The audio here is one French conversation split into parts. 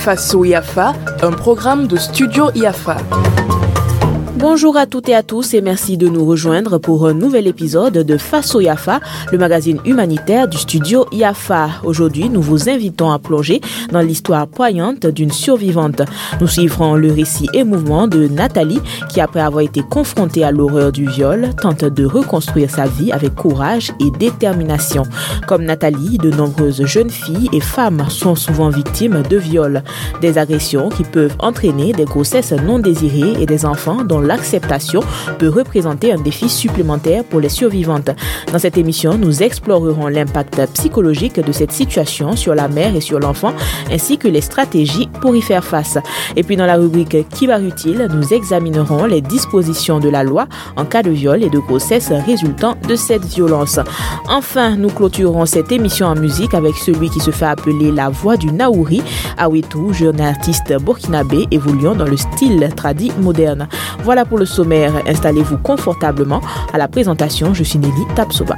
Faso Yafa, un programme de Studio Yafa. Bonjour à toutes et à tous et merci de nous rejoindre pour un nouvel épisode de Faso Yafa, le magazine humanitaire du studio Yafa. Aujourd'hui, nous vous invitons à plonger dans l'histoire poignante d'une survivante. Nous suivrons le récit émouvant de Nathalie qui, après avoir été confrontée à l'horreur du viol, tente de reconstruire sa vie avec courage et détermination. Comme Nathalie, de nombreuses jeunes filles et femmes sont souvent victimes de viols. Des agressions qui peuvent entraîner des grossesses non désirées et des enfants dont l'acceptation peut représenter un défi supplémentaire pour les survivantes. Dans cette émission, nous explorerons l'impact psychologique de cette situation sur la mère et sur l'enfant, ainsi que les stratégies pour y faire face. Et puis dans la rubrique Qui va utile, nous examinerons les dispositions de la loi en cas de viol et de grossesse résultant de cette violence. Enfin, nous clôturerons cette émission en musique avec celui qui se fait appeler la voix du Naouri, Awitou, jeune artiste burkinabé évoluant dans le style tradi moderne. Voilà pour le sommaire, installez-vous confortablement. À la présentation, je suis Nelly Tapsoba.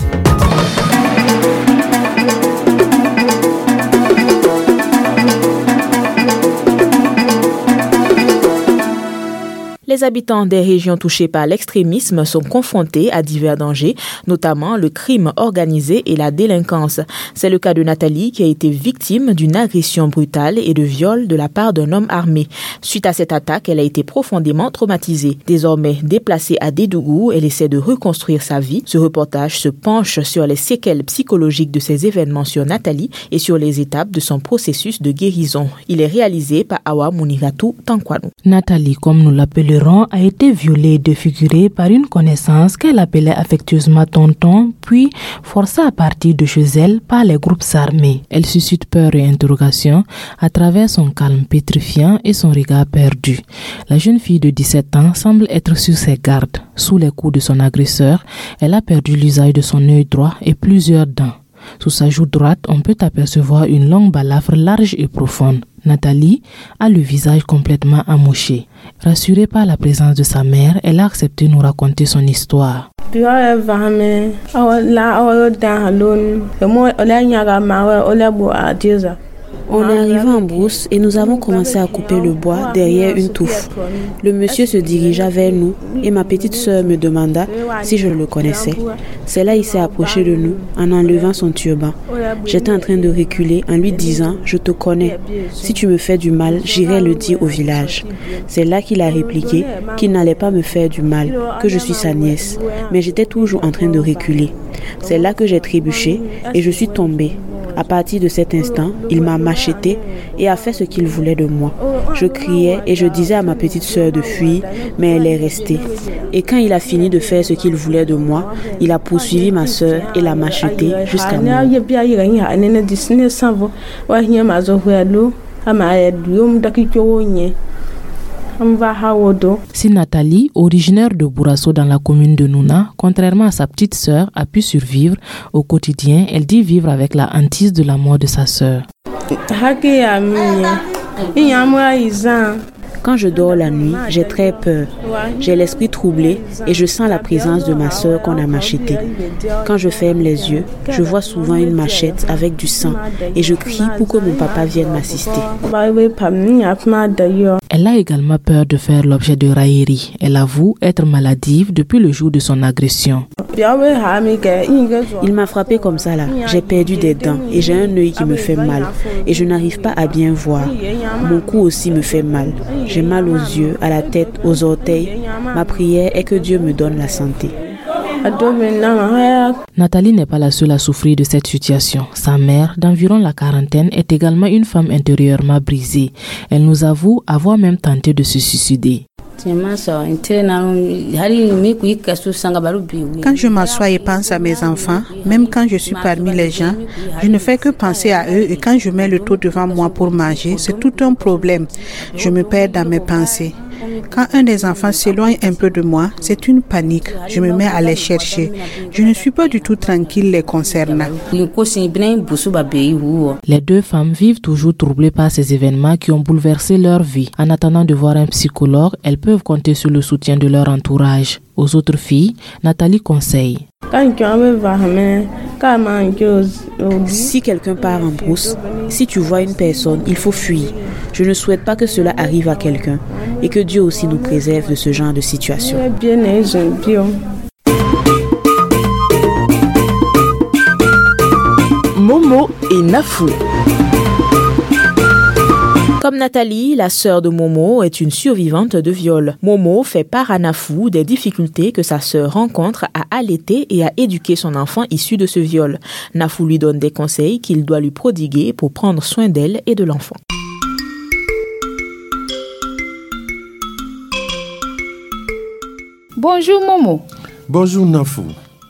Les habitants des régions touchées par l'extrémisme sont confrontés à divers dangers, notamment le crime organisé et la délinquance. C'est le cas de Nathalie qui a été victime d'une agression brutale et de viol de la part d'un homme armé. Suite à cette attaque, elle a été profondément traumatisée. Désormais déplacée à Dédougou, elle essaie de reconstruire sa vie. Ce reportage se penche sur les séquelles psychologiques de ces événements sur Nathalie et sur les étapes de son processus de guérison. Il est réalisé par Awa Muniratu Tankwanou. Nathalie, comme nous l'appellerons, a été violée et défigurée par une connaissance qu'elle appelait affectueusement tonton, puis forcée à partir de chez elle par les groupes armés. Elle suscite peur et interrogation à travers son calme pétrifiant et son regard perdu. La jeune fille de 17 ans semble être sur ses gardes. Sous les coups de son agresseur, elle a perdu l'usage de son œil droit et plusieurs dents. Sous sa joue droite, on peut apercevoir une longue balafre large et profonde. Nathalie a le visage complètement amouché. Rassurée par la présence de sa mère, elle a accepté de nous raconter son histoire. On est arrivé en brousse et nous avons commencé à couper le bois derrière une touffe. Le monsieur se dirigea vers nous et ma petite sœur me demanda si je le connaissais. C'est là qu'il s'est approché de nous en enlevant son turban. J'étais en train de reculer en lui disant « Je te connais. Si tu me fais du mal, j'irai le dire au village. » C'est là qu'il a répliqué qu'il n'allait pas me faire du mal, que je suis sa nièce. Mais j'étais toujours en train de reculer. C'est là que j'ai trébuché et je suis tombée. À partir de cet instant, il m'a macheté et a fait ce qu'il voulait de moi. Je criais et je disais à ma petite sœur de fuir, mais elle est restée. Et quand il a fini de faire ce qu'il voulait de moi, il a poursuivi ma sœur et l'a machetée jusqu'à moi. Si Nathalie, originaire de Bourasso dans la commune de Nouna, contrairement à sa petite sœur, a pu survivre, au quotidien, elle dit vivre avec la hantise de la mort de sa sœur. Quand je dors la nuit, j'ai très peur. J'ai l'esprit troublé et je sens la présence de ma sœur qu'on a machetée. Quand je ferme les yeux, je vois souvent une machette avec du sang et je crie pour que mon papa vienne m'assister. Elle a également peur de faire l'objet de railleries. Elle avoue être maladive depuis le jour de son agression. Il m'a frappé comme ça là. J'ai perdu des dents et j'ai un œil qui me fait mal et je n'arrive pas à bien voir. Mon cou aussi me fait mal. J'ai mal aux yeux, à la tête, aux orteils. Ma prière est que Dieu me donne la santé. Nathalie n'est pas la seule à souffrir de cette situation. Sa mère, d'environ la quarantaine, est également une femme intérieurement brisée. Elle nous avoue avoir même tenté de se suicider. Quand je m'assois et pense à mes enfants, même quand je suis parmi les gens, je ne fais que penser à eux et quand je mets le tout devant moi pour manger, c'est tout un problème. Je me perds dans mes pensées. Quand un des enfants s'éloigne un peu de moi, c'est une panique. Je me mets à les chercher. Je ne suis pas du tout tranquille les concernant. Les deux femmes vivent toujours troublées par ces événements qui ont bouleversé leur vie. En attendant de voir un psychologue, elles peuvent compter sur le soutien de leur entourage. Aux autres filles, Nathalie conseille. Si quelqu'un part en brousse, si tu vois une personne, il faut fuir. Je ne souhaite pas que cela arrive à quelqu'un et que Dieu aussi nous préserve de ce genre de situation. Momo et Nafou. Comme Nathalie, la sœur de Momo est une survivante de viol. Momo fait part à Nafou des difficultés que sa sœur rencontre à allaiter et à éduquer son enfant issu de ce viol. Nafou lui donne des conseils qu'il doit lui prodiguer pour prendre soin d'elle et de l'enfant. Bonjour Momo. Bonjour Nafou.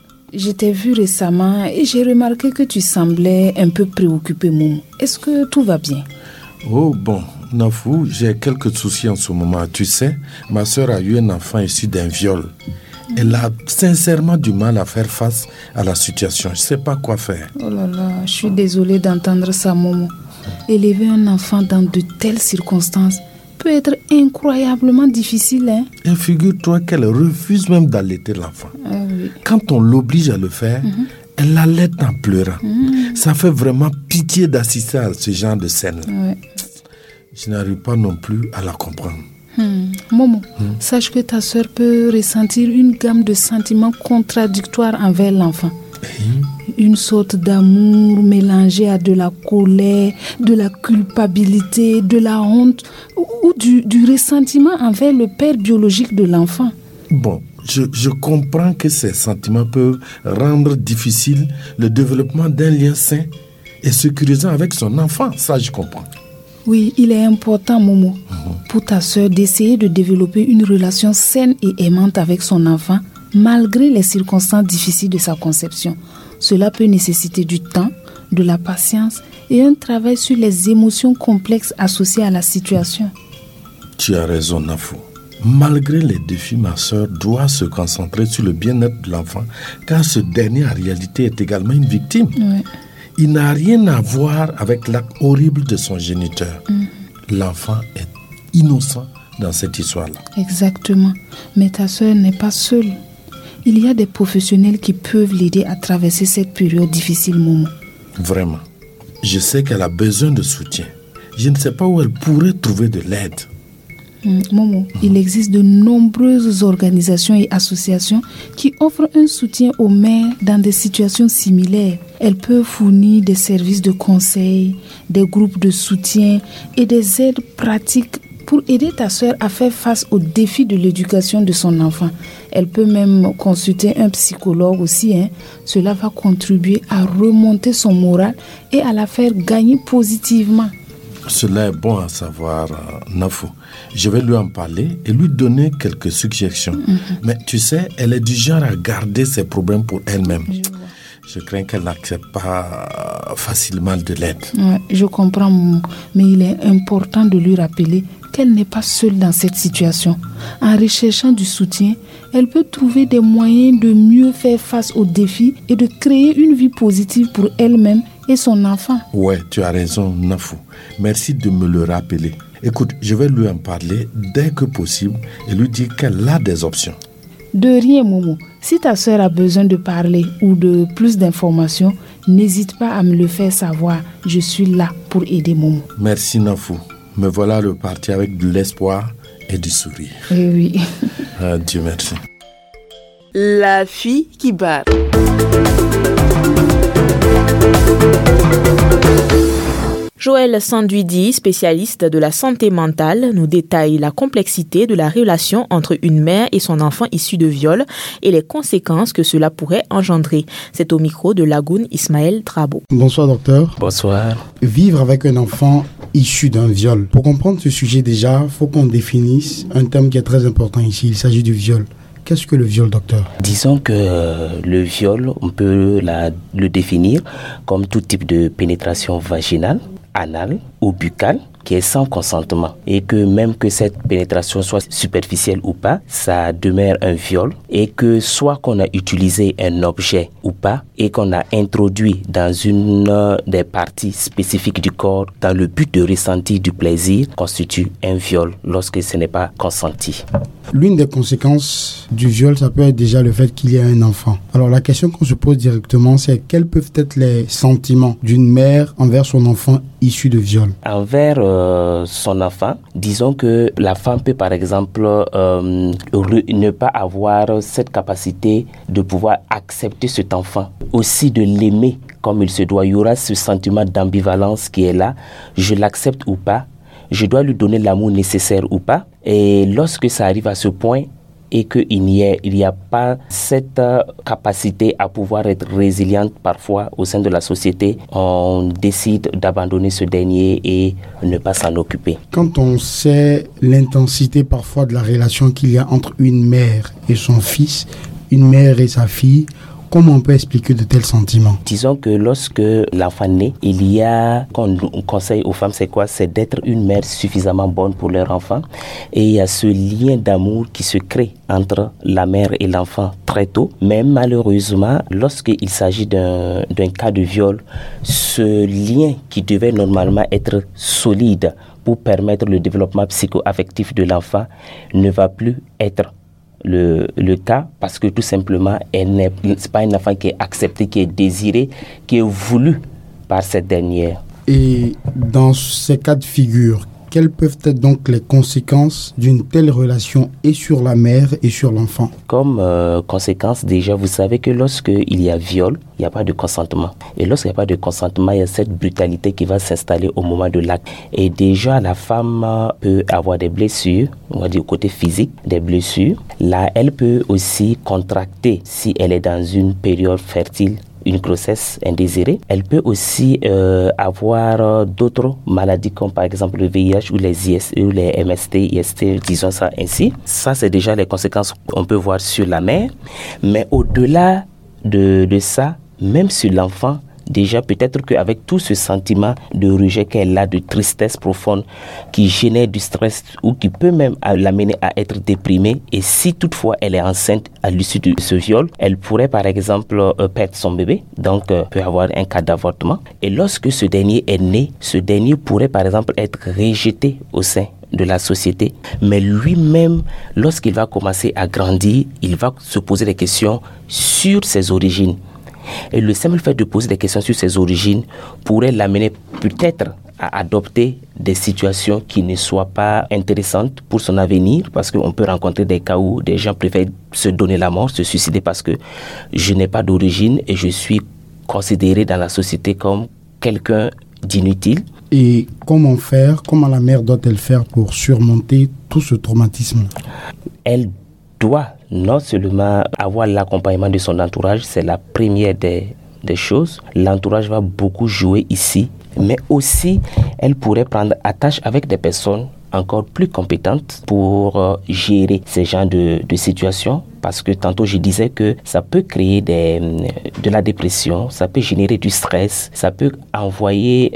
Je t'ai vu récemment et j'ai remarqué que tu semblais un peu préoccupé, Momo. Est-ce que tout va bien? Oh bon, Nafou, j'ai quelques soucis en ce moment. Tu sais, ma sœur a eu un enfant issu d'un viol. Elle a sincèrement du mal à faire face à la situation. Je ne sais pas quoi faire. Oh là là, je suis désolée d'entendre ça, Momo. Élever un enfant dans de telles circonstances peut être incroyablement difficile, hein? Et figure-toi qu'elle refuse même d'allaiter l'enfant. Ah oui. Quand on l'oblige à le faire, elle l'allaite en pleurant. Ça fait vraiment pitié d'assister à ce genre de scène. Ouais. Je n'arrive pas non plus à la comprendre. Momo, sache que ta sœur peut ressentir une gamme de sentiments contradictoires envers l'enfant. Une sorte d'amour mélangé à de la colère, de la culpabilité, de la honte ou du ressentiment envers le père biologique de l'enfant. Bon, je comprends que ces sentiments peuvent rendre difficile le développement d'un lien sain et sécurisant avec son enfant. Ça, je comprends. Oui, il est important, Momo, pour ta sœur d'essayer de développer une relation saine et aimante avec son enfant, malgré les circonstances difficiles de sa conception. Cela peut nécessiter du temps, de la patience et un travail sur les émotions complexes associées à la situation. Tu as raison, Nafou. Malgré les défis, ma sœur doit se concentrer sur le bien-être de l'enfant, car ce dernier, en réalité, est également une victime. Ouais. Il n'a rien à voir avec l'acte horrible de son géniteur. L'enfant est innocent dans cette histoire-là. Exactement. Mais ta sœur n'est pas seule. Il y a des professionnels qui peuvent l'aider à traverser cette période difficile, Momo. Vraiment. Je sais qu'elle a besoin de soutien. Je ne sais pas où elle pourrait trouver de l'aide. Momo, il existe de nombreuses organisations et associations qui offrent un soutien aux mères dans des situations similaires. Elles peuvent fournir des services de conseil, des groupes de soutien et des aides pratiques pour aider ta sœur à faire face aux défis de l'éducation de son enfant. Elle peut même consulter un psychologue aussi. Cela va contribuer à remonter son moral et à la faire gagner positivement. Cela est bon à savoir, Nafou. Je vais lui en parler et lui donner quelques suggestions. Mais tu sais, elle est du genre à garder ses problèmes pour elle-même. Je crains qu'elle n'accepte pas facilement de l'aide. Ouais, je comprends, mais il est important de lui rappeler qu'elle n'est pas seule dans cette situation. En recherchant du soutien, elle peut trouver des moyens de mieux faire face aux défis et de créer une vie positive pour elle-même et son enfant. Ouais, tu as raison, Nafou. Merci de me le rappeler. Écoute, je vais lui en parler dès que possible et lui dire qu'elle a des options. De rien, Momo. Si ta sœur a besoin de parler ou de plus d'informations, n'hésite pas à me le faire savoir. Je suis là pour aider Momo. Merci, Nafou. Me voilà reparti avec de l'espoir et du sourire. Oui. Dieu merci. La fille qui barre. Joël Sanduidi, spécialiste de la santé mentale, nous détaille la complexité de la relation entre une mère et son enfant issu de viol et les conséquences que cela pourrait engendrer. C'est au micro de Lagoun Ismaël Trabo. Bonsoir docteur. Bonsoir. Vivre avec un enfant issu d'un viol. Pour comprendre ce sujet déjà, il faut qu'on définisse un terme qui est très important ici. Il s'agit du viol. Qu'est-ce que le viol, docteur? Disons que le viol, on peut le définir comme tout type de pénétration vaginale, anale ou buccale qui est sans consentement, et que même que cette pénétration soit superficielle ou pas, ça demeure un viol, et que soit qu'on a utilisé un objet ou pas et qu'on a introduit dans une des parties spécifiques du corps dans le but de ressentir du plaisir, constitue un viol lorsque ce n'est pas consenti. L'une des conséquences du viol, ça peut être déjà le fait qu'il y ait un enfant. Alors la question qu'on se pose directement, c'est quels peuvent être les sentiments d'une mère envers son enfant issu de viol? Envers son enfant, disons que la femme peut par exemple ne pas avoir cette capacité de pouvoir accepter cet enfant, aussi de l'aimer comme il se doit. Il y aura ce sentiment d'ambivalence qui est là. Je l'accepte ou pas? Je dois lui donner l'amour nécessaire ou pas? Et lorsque ça arrive à ce point et qu'il n'y a pas cette capacité à pouvoir être résiliente parfois au sein de la société, on décide d'abandonner ce dernier et ne pas s'en occuper. Quand on sait l'intensité parfois de la relation qu'il y a entre une mère et son fils, une mère et sa fille, comment on peut expliquer de tels sentiments? Disons que lorsque l'enfant naît, il y a, qu'on conseille aux femmes, c'est quoi? C'est d'être une mère suffisamment bonne pour leur enfant. Et il y a ce lien d'amour qui se crée entre la mère et l'enfant très tôt. Mais malheureusement, lorsqu'il s'agit d'un cas de viol, ce lien qui devait normalement être solide pour permettre le développement psycho-affectif de l'enfant ne va plus être le cas, parce que tout simplement, c'est pas un enfant qui est accepté, qui est désiré, qui est voulu par cette dernière. Et dans ces cas de figure, quelles peuvent être donc les conséquences d'une telle relation et sur la mère et sur l'enfant? Comme conséquence, déjà, vous savez que lorsqu'il y a viol, il n'y a pas de consentement. Et lorsqu'il n'y a pas de consentement, il y a cette brutalité qui va s'installer au moment de l'acte. Et déjà, la femme peut avoir des blessures, on va dire au côté physique, des blessures. Là, elle peut aussi contracter, si elle est dans une période fertile, une grossesse indésirée. Elle peut aussi avoir d'autres maladies comme par exemple le VIH ou les IS, ou les MST, IST, disons ça ainsi. Ça, c'est déjà les conséquences qu'on peut voir sur la mère. Mais au-delà de ça, même sur l'enfant, déjà peut-être qu'avec tout ce sentiment de rejet qu'elle a, de tristesse profonde qui génère du stress ou qui peut même l'amener à être déprimée, et si toutefois elle est enceinte à l'issue de ce viol, elle pourrait par exemple perdre son bébé, donc peut avoir un cas d'avortement. Et lorsque ce dernier est né, ce dernier pourrait par exemple être rejeté au sein de la société, mais lui-même, lorsqu'il va commencer à grandir, il va se poser des questions sur ses origines. Et le simple fait de poser des questions sur ses origines pourrait l'amener peut-être à adopter des situations qui ne soient pas intéressantes pour son avenir, parce qu'on peut rencontrer des cas où des gens préfèrent se donner la mort, se suicider parce que je n'ai pas d'origine et je suis considéré dans la société comme quelqu'un d'inutile. Et comment la mère doit-elle faire pour surmonter tout ce traumatisme? Elle doit non seulement avoir l'accompagnement de son entourage, c'est la première des choses. L'entourage va beaucoup jouer ici, mais aussi elle pourrait prendre attache avec des personnes encore plus compétentes pour gérer ces genres de situations, parce que tantôt je disais que ça peut créer de la dépression, ça peut générer du stress, ça peut envoyer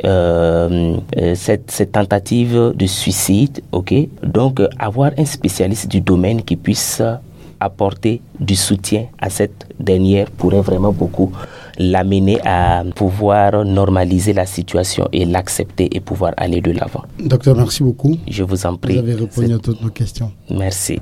cette tentative de suicide, ok? Donc avoir un spécialiste du domaine qui puisse apporter du soutien à cette dernière pourrait vraiment beaucoup l'amener à pouvoir normaliser la situation et l'accepter et pouvoir aller de l'avant. Docteur, merci beaucoup. Je vous en prie. Vous avez répondu à toutes nos questions. Merci.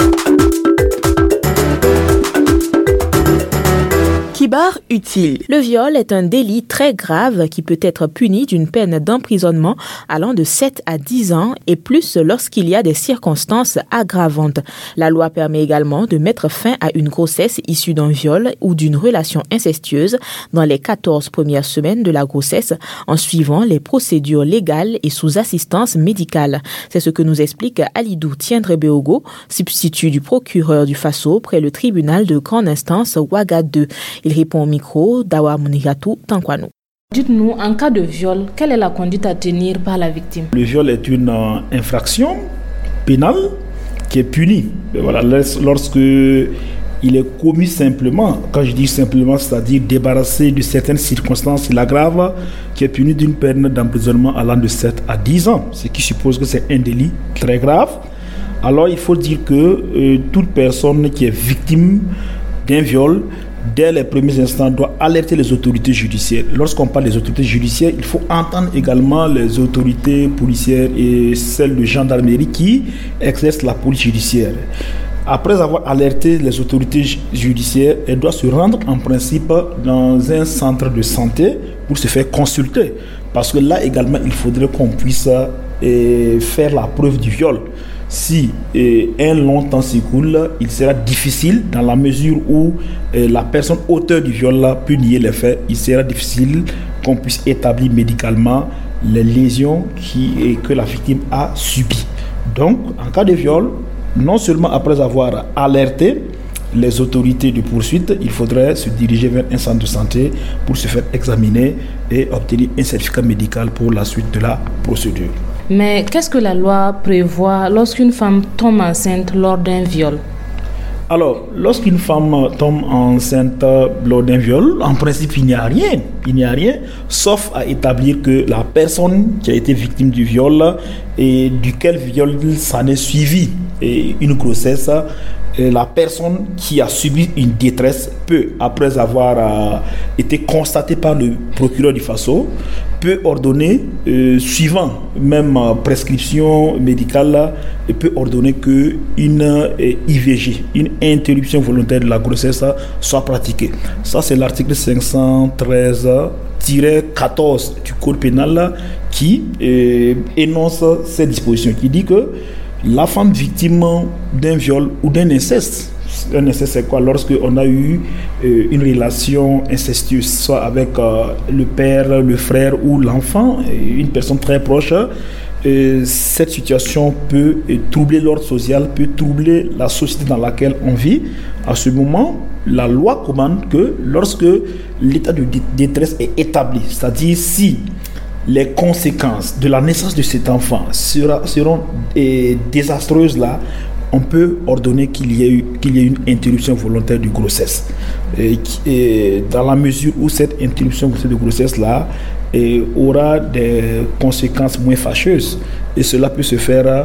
Kibar utile. Le viol est un délit très grave qui peut être puni d'une peine d'emprisonnement allant de 7 à 10 ans et plus lorsqu'il y a des circonstances aggravantes. La loi permet également de mettre fin à une grossesse issue d'un viol ou d'une relation incestueuse dans les 14 premières semaines de la grossesse en suivant les procédures légales et sous assistance médicale. C'est ce que nous explique Alidou Tiendrebeogo, substitut du procureur du Faso près le tribunal de grande instance Ouaga 2. Il répond au micro d'Awa Monigatu Tankwano. Dites-nous, en cas de viol, quelle est la conduite à tenir par la victime? Le viol est une infraction pénale qui est punie. Voilà, lorsque il est commis simplement, quand je dis simplement, c'est-à-dire débarrassé de certaines circonstances qui l'aggravent, qui est puni d'une peine d'emprisonnement allant de 7 à 10 ans, ce qui suppose que c'est un délit très grave. Alors il faut dire que toute personne qui est victime d'un viol dès les premiers instants, doit alerter les autorités judiciaires. Lorsqu'on parle des autorités judiciaires, il faut entendre également les autorités policières et celles de gendarmerie qui exercent la police judiciaire. Après avoir alerté les autorités judiciaires, elle doit se rendre en principe dans un centre de santé pour se faire consulter. Parce que là également, il faudrait qu'on puisse faire la preuve du viol. Si un long temps s'écoule, il sera difficile dans la mesure où la personne auteur du viol peut nier les faits. Il sera difficile qu'on puisse établir médicalement les lésions que la victime a subies. Donc, en cas de viol, non seulement après avoir alerté les autorités de poursuite, il faudrait se diriger vers un centre de santé pour se faire examiner et obtenir un certificat médical pour la suite de la procédure. Mais qu'est-ce que la loi prévoit lorsqu'une femme tombe enceinte lors d'un viol? Alors, lorsqu'une femme tombe enceinte lors d'un viol, en principe, il n'y a rien, sauf à établir que la personne qui a été victime du viol et duquel viol s'en est suivi et une grossesse, la personne qui a subi une détresse peut, après avoir été constatée par le procureur du Faso, peut ordonner, suivant même prescription médicale, peut ordonner qu'une IVG, une interruption volontaire de la grossesse, soit pratiquée. Ça, c'est l'article 513-14 du Code pénal qui énonce cette disposition, qui dit que la femme victime d'un viol ou d'un inceste, un inceste c'est quoi? Lorsqu'on a eu une relation incestueuse, soit avec le père, le frère ou l'enfant, une personne très proche, cette situation peut troubler l'ordre social, peut troubler la société dans laquelle on vit. À ce moment, la loi commande que lorsque l'état de détresse est établi, c'est-à-dire si les conséquences de la naissance de cet enfant seront désastreuses là, on peut ordonner qu'il y ait une interruption volontaire de grossesse. Et dans la mesure où cette interruption volontaire de grossesse là aura des conséquences moins fâcheuses. Et cela peut se faire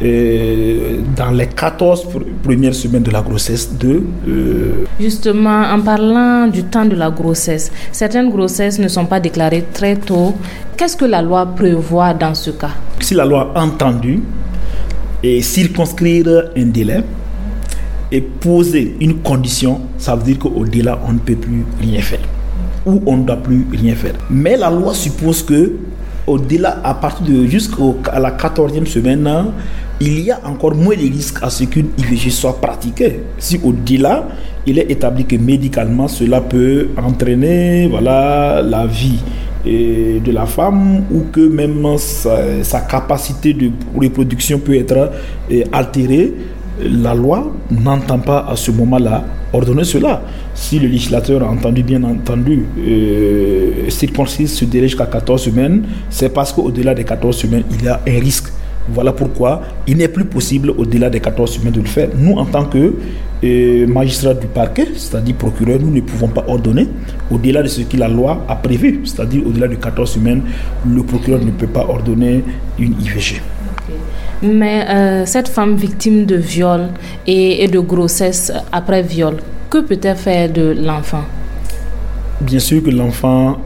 dans les 14 premières semaines de la grossesse. Justement, en parlant du temps de la grossesse, certaines grossesses ne sont pas déclarées très tôt. Qu'est-ce que la loi prévoit dans ce cas? Si la loi a entendu et circonscrire un délai et poser une condition, ça veut dire qu'au-delà, on ne peut plus rien faire. Ou on ne doit plus rien faire. Mais la loi suppose que au-delà, à partir de jusqu'à la 14e semaine, il y a encore moins de risques à ce qu'une IVG soit pratiquée. Si au-delà, il est établi que médicalement, cela peut entraîner la vie de la femme ou que même sa capacité de reproduction peut être altérée, la loi n'entend pas à ce moment-là ordonner cela. Si le législateur a bien entendu circonscrire ce délai jusqu'à 14 semaines, c'est parce qu'au-delà des 14 semaines, il y a un risque. Voilà pourquoi il n'est plus possible au-delà des 14 semaines de le faire. Nous, en tant que magistrats du parquet, c'est-à-dire procureur, nous ne pouvons pas ordonner au-delà de ce que la loi a prévu. C'est-à-dire au-delà de 14 semaines, le procureur ne peut pas ordonner une IVG. Mais cette femme victime de viol et de grossesse après viol, que peut-elle faire de l'enfant? Bien sûr que l'enfant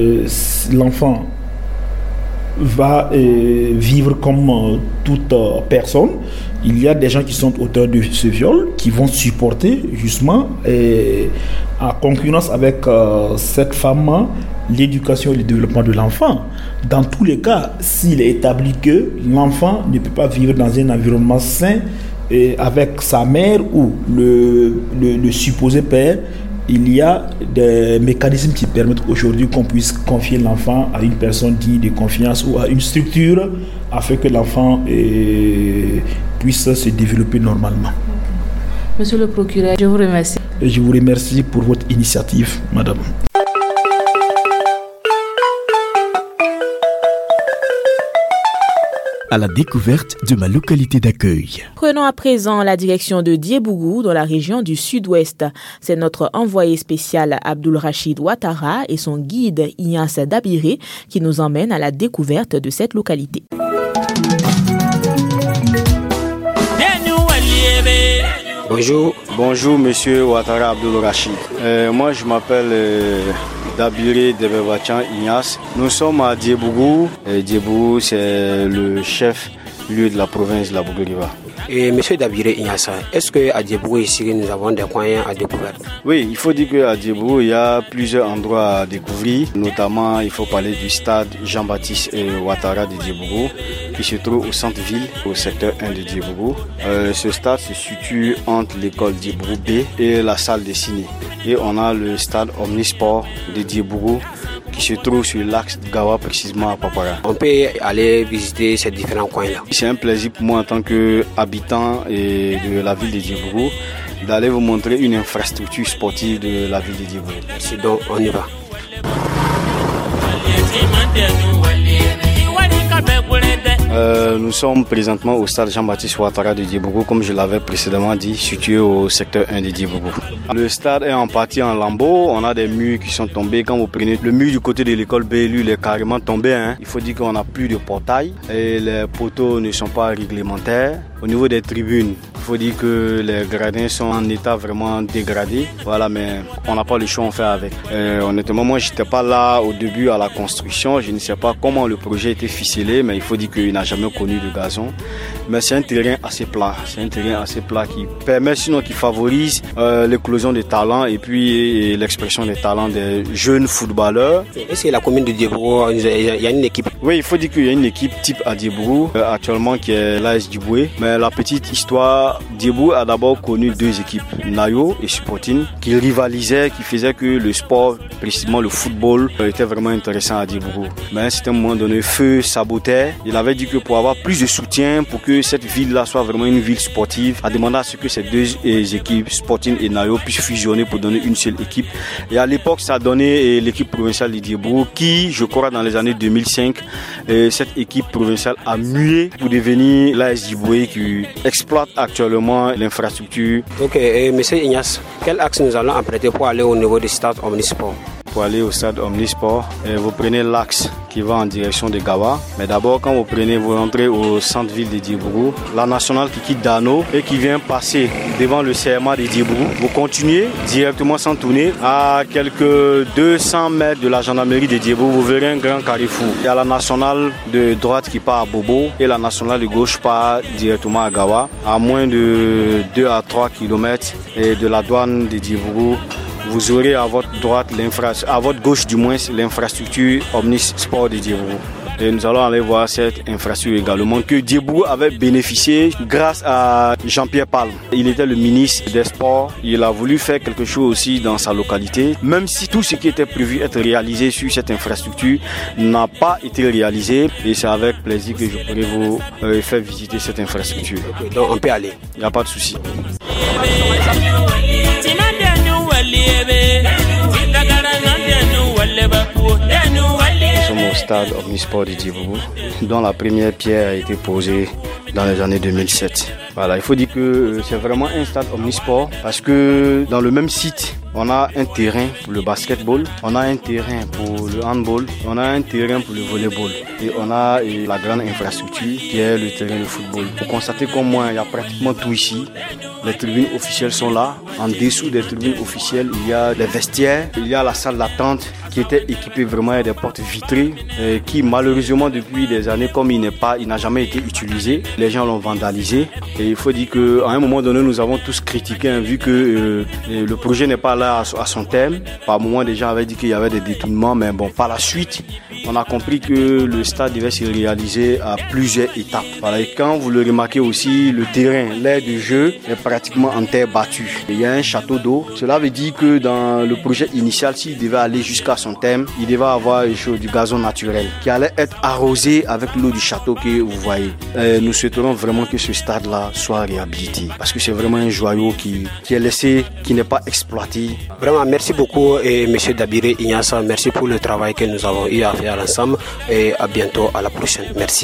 va vivre comme toute personne. Il y a des gens qui sont auteurs de ce viol qui vont supporter justement en concurrence avec cette femme l'éducation et le développement de l'enfant. Dans tous les cas, s'il est établi que l'enfant ne peut pas vivre dans un environnement sain avec sa mère ou le supposé père, il y a des mécanismes qui permettent aujourd'hui qu'on puisse confier l'enfant à une personne digne de confiance ou à une structure afin que l'enfant puisse se développer normalement. Monsieur le procureur, je vous remercie. Je vous remercie pour votre initiative, madame. À la découverte de ma localité d'accueil. Prenons à présent la direction de Diebougou dans la région du sud-ouest. C'est notre envoyé spécial Abdul Rachid Ouattara et son guide Ignace Dabiré qui nous emmènent à la découverte de cette localité. Bonjour. Bonjour, monsieur Ouattara Abdoul Rachid. Moi, je m'appelle Dabiré Debebachan Ignace. Nous sommes à Diebougou. Diebougou, c'est le chef-lieu de la province de la Bougou-Riva. Et monsieur Dabiré Ignace, est-ce qu'à Diebougou, ici, nous avons des coins à découvrir? Oui, il faut dire qu'à Diebougou, il y a plusieurs endroits à découvrir. Notamment, il faut parler du stade Jean-Baptiste Ouattara de Diebougou, qui se trouve au centre-ville, au secteur 1 de Diebougou. Ce stade se situe entre l'école Diebougou B et la salle des ciné. Et on a le stade Omnisport de Diebougou, qui se trouve sur l'axe Gawa, précisément à Papara. On peut aller visiter ces différents coins-là. C'est un plaisir pour moi en tant qu'habitant de la ville de Diebougou d'aller vous montrer une infrastructure sportive de la ville de Diebougou. Merci, donc on y va. Nous sommes présentement au stade Jean-Baptiste Ouattara de Diebougou, comme je l'avais précédemment dit, situé au secteur 1 de Diebougou. Le stade est en partie en lambeaux, on a des murs qui sont tombés. Quand vous prenez le mur du côté de l'école B, lui, il est carrément tombé. Il faut dire qu'on n'a plus de portail et les poteaux ne sont pas réglementaires. Au niveau des tribunes, il faut dire que les gradins sont en état vraiment dégradé. Voilà, mais on n'a pas le choix, on fait avec. Honnêtement, moi, je n'étais pas là au début à la construction. Je ne sais pas comment le projet était ficelé, mais il faut dire qu'il n'a jamais connu de gazon. Mais c'est un terrain assez plat. C'est un terrain assez plat qui permet, sinon qui favorise l'éclosion des talents et puis l'expression des talents des jeunes footballeurs. Est-ce que la commune de Diebougou, il y a une équipe? Oui, il faut dire qu'il y a une équipe type à Diebougou actuellement qui est l'AS Djiboué. Mais la petite histoire, Diebougou a d'abord connu deux équipes, Nayo et Sporting, qui rivalisaient, qui faisaient que le sport, précisément le football, était vraiment intéressant à Diebougou. Mais à un certain moment donné, Feu sabotait. Il avait dit que pour avoir plus de soutien, pour que cette ville-là soit vraiment une ville sportive, a demandé à ce que ces deux équipes, Sporting et Nayo, puissent fusionner pour donner une seule équipe. Et à l'époque, ça a donné l'équipe provinciale de Diebougou, qui, je crois, dans les années 2005, cette équipe provinciale a mué pour devenir l'AS Djiboué qui exploite actuellement l'infrastructure. Ok, monsieur Ignace, quel axe nous allons emprunter pour aller au niveau du stade Omnisport? Pour aller au stade Omnisport, vous prenez l'axe qui va en direction de Gawa. Mais d'abord, quand vous rentrez au centre-ville de Diebougou, la nationale qui quitte Dano et qui vient passer devant le CMA de Diebougou, vous continuez directement sans tourner à quelques 200 mètres de la gendarmerie de Diebougou, vous verrez un grand carrefour. Il y a la nationale de droite qui part à Bobo et la nationale de gauche part directement à Gawa, à moins de 2 à 3 km de la douane de Diebougou. Vous aurez à votre droite, à votre gauche du moins, l'infrastructure Omnisport de Diebougou. Et nous allons aller voir cette infrastructure également que Diebougou avait bénéficié grâce à Jean-Pierre Palme. Il était le ministre des Sports. Il a voulu faire quelque chose aussi dans sa localité. Même si tout ce qui était prévu être réalisé sur cette infrastructure n'a pas été réalisé. Et c'est avec plaisir que je pourrai vous faire visiter cette infrastructure. Okay, donc on peut aller. Il n'y a pas de souci. Nous sommes au stade Omnisport de Diebougou, dont la première pierre a été posée dans les années 2007. Voilà, il faut dire que c'est vraiment un stade Omnisport parce que dans le même site, on a un terrain pour le basketball, on a un terrain pour le handball, on a un terrain pour le volleyball et on a la grande infrastructure qui est le terrain de football. Vous constatez qu'au moins il y a pratiquement tout ici. Les tribunes officielles sont là. En dessous des tribunes officielles, il y a des vestiaires, il y a la salle d'attente qui était équipée vraiment avec des portes vitrées qui malheureusement depuis des années, comme il n'a jamais été utilisé, les gens l'ont vandalisé. Et il faut dire qu'à un moment donné, nous avons tous critiqué vu que le projet n'est pas là à son terme. Par moment, des gens avaient dit qu'il y avait des détournements, mais bon, par la suite, on a compris que le stade devait se réaliser à plusieurs étapes. Voilà. Et quand vous le remarquez aussi, le terrain, l'aire de jeu est pratiquement en terre battue. Il y a un château d'eau. Cela veut dire que dans le projet initial, s'il devait aller jusqu'à son terme, il devait avoir du gazon naturel qui allait être arrosé avec l'eau du château que vous voyez. Nous souhaiterons vraiment que ce stade-là soit réhabilité parce que c'est vraiment un joyau qui est laissé, qui n'est pas exploité. Vraiment, merci beaucoup et monsieur Dabiré Ignace, merci pour le travail que nous avons eu à faire ensemble et à bientôt, à la prochaine. Merci.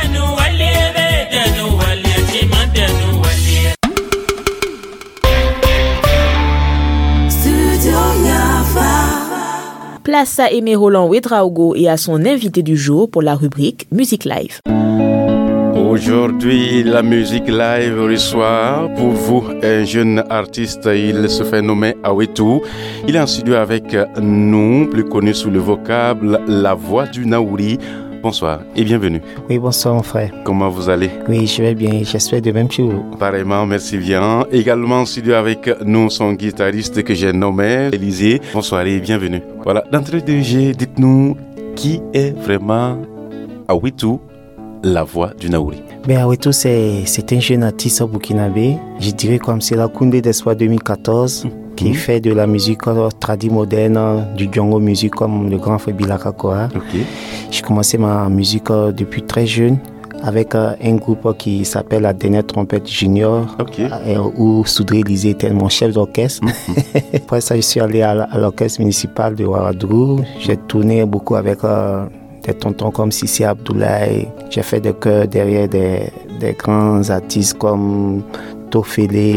Place à Aimé Roland Ouedraogo et à son invité du jour pour la rubrique Musique Live. Aujourd'hui, la musique live reçoit pour vous un jeune artiste. Il se fait nommer Awetou. Il est en studio avec nous, plus connu sous le vocable La Voix du Naouri. Bonsoir et bienvenue. Oui, bonsoir mon frère. Comment vous allez? Oui, je vais bien, j'espère de même chez vous. Pareillement, merci bien. Également en studio avec nous, son guitariste que j'ai nommé Élisée. Bonsoir et bienvenue. Voilà, d'entrée de jeu, dites-nous qui est vraiment Awetou, La Voix du Naouri. Awetou, c'est un jeune artiste burkinabé. Je dirais comme c'est la Koundé d'Espoir 2014 qui fait de la musique tradie moderne, du django musique comme le grand frère Bilaka Kora. J'ai commencé ma musique depuis très jeune avec un groupe qui s'appelle la Dernière Trompette Junior, où Soudré Lisée était mon chef d'orchestre. Après ça, je suis allé à l'orchestre municipal de Ouagadougou. J'ai tourné beaucoup avec des tontons comme Sissi Abdoulaye. J'ai fait des chœurs derrière des grands artistes comme Tofele,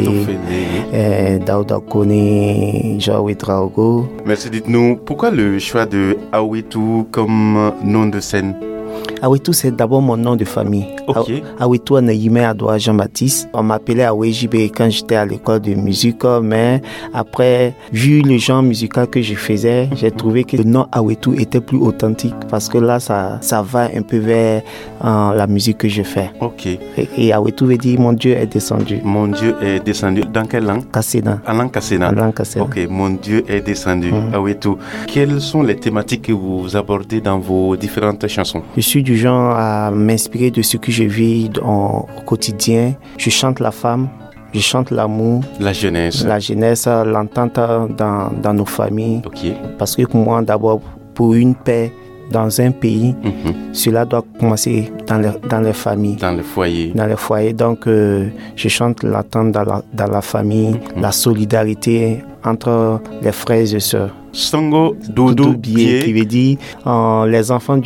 Daouda Kone, Jaoui Traogo. Merci, dites-nous, pourquoi le choix de Awetou comme nom de scène? Awetou, c'est d'abord mon nom de famille. Awetou Anayime Adoua Jean-Baptiste. On m'appelait Awejibé quand j'étais à l'école de musique, mais après, vu le genre musical que je faisais, j'ai trouvé que le nom Awetou était plus authentique parce que là, ça va un peu vers la musique que je fais. Et Awetou veut dire mon Dieu est descendu. Mon Dieu est descendu. Dans quelle langue? Kassena. En langue Kassena. En langue Kassena. Ok, mon Dieu est descendu. Awetou, quelles sont les thématiques que vous abordez dans vos différentes chansons? Je suis du genre à m'inspirer de ce que je vis au quotidien. Je chante la femme, je chante l'amour, la jeunesse, l'entente dans nos familles. Parce que pour moi, d'abord, pour une paix dans un pays, cela doit commencer dans les familles. Dans les foyers. Dans les foyers. Donc, je chante l'entente dans la famille, la solidarité entre les frères et sœurs. Songo Doudou Bié, qui veut dire les enfants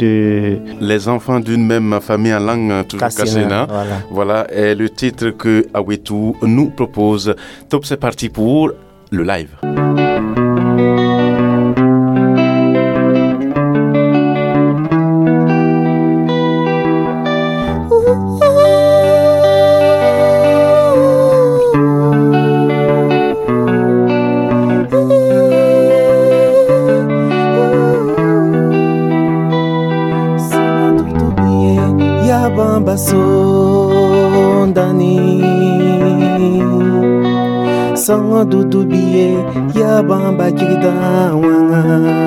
les enfants d'une même famille en langue Kassena. Voilà est le titre que Awetou nous propose. Top, c'est parti pour le live. Songo Doudou Bié, ya bamba kirida wanga.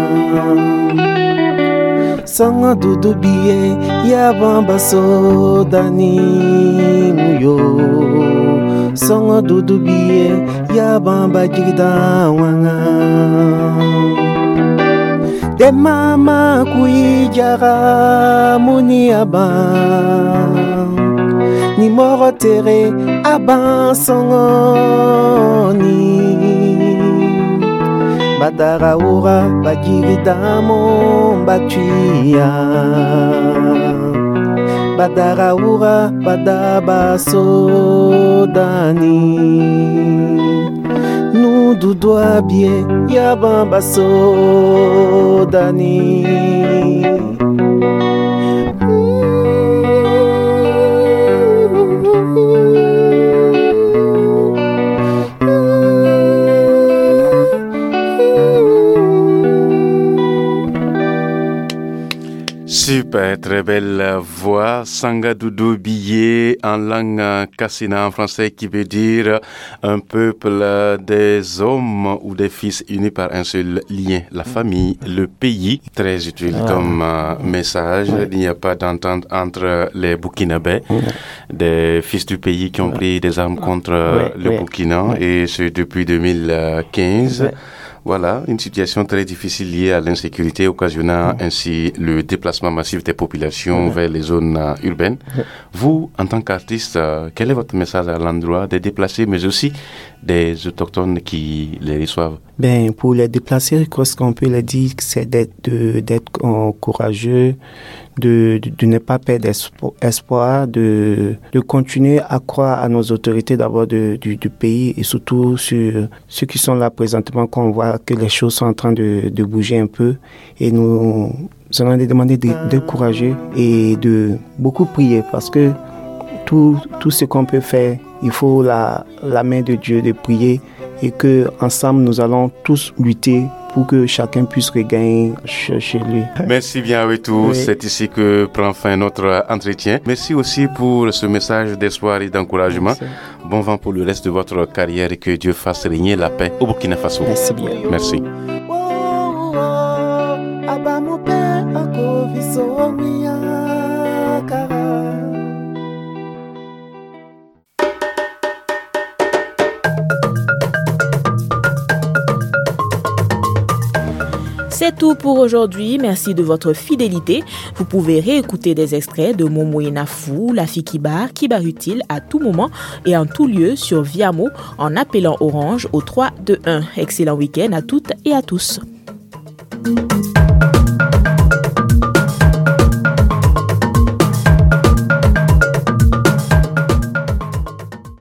Songo Doudou Bié, ya bamba sodani muyo. Songo Doudou Bié, ya bamba kirida wanga. De mama kuijara muni aban. Ni moro tere aban songoni badara ura bagirida mon batuya badara ura badaba sodani nous doudois bien yabamba sodani. Super, très belle voix. Sanga Doudou Bié en langue Kassena en français qui veut dire un peuple des hommes ou des fils unis par un seul lien, la famille, le pays. Très utile comme message. Il n'y a pas d'entente entre les Burkinabés, des fils du pays qui ont pris des armes contre le Burkina et c'est depuis 2015. Voilà, une situation très difficile liée à l'insécurité, occasionnant ainsi le déplacement massif des populations vers les zones urbaines. Vous, en tant qu'artiste, quel est votre message à l'endroit des déplacés, mais aussi des autochtones qui les reçoivent? Pour les déplacés, ce qu'on peut leur dire, c'est d'être courageux, de ne pas perdre espoir, de continuer à croire à nos autorités d'abord du pays et surtout sur ceux qui sont là présentement, qu'on voit que les choses sont en train de bouger un peu. Et nous allons les demander d'être courageux et de beaucoup prier parce que tout ce qu'on peut faire, il faut la main de Dieu, de prier, et que ensemble nous allons tous lutter pour que chacun puisse regagner chez lui. Merci bien à tous. Oui. C'est ici que prend fin notre entretien. Merci aussi pour ce message d'espoir et d'encouragement. Merci. Bon vent pour le reste de votre carrière et que Dieu fasse régner la paix au Burkina Faso. Merci bien. Merci. C'est tout pour aujourd'hui. Merci de votre fidélité. Vous pouvez réécouter des extraits de Momo et Nafou, La Fille Kibar Utile à tout moment et en tout lieu sur Viamo en appelant Orange au 321. Excellent week-end à toutes et à tous.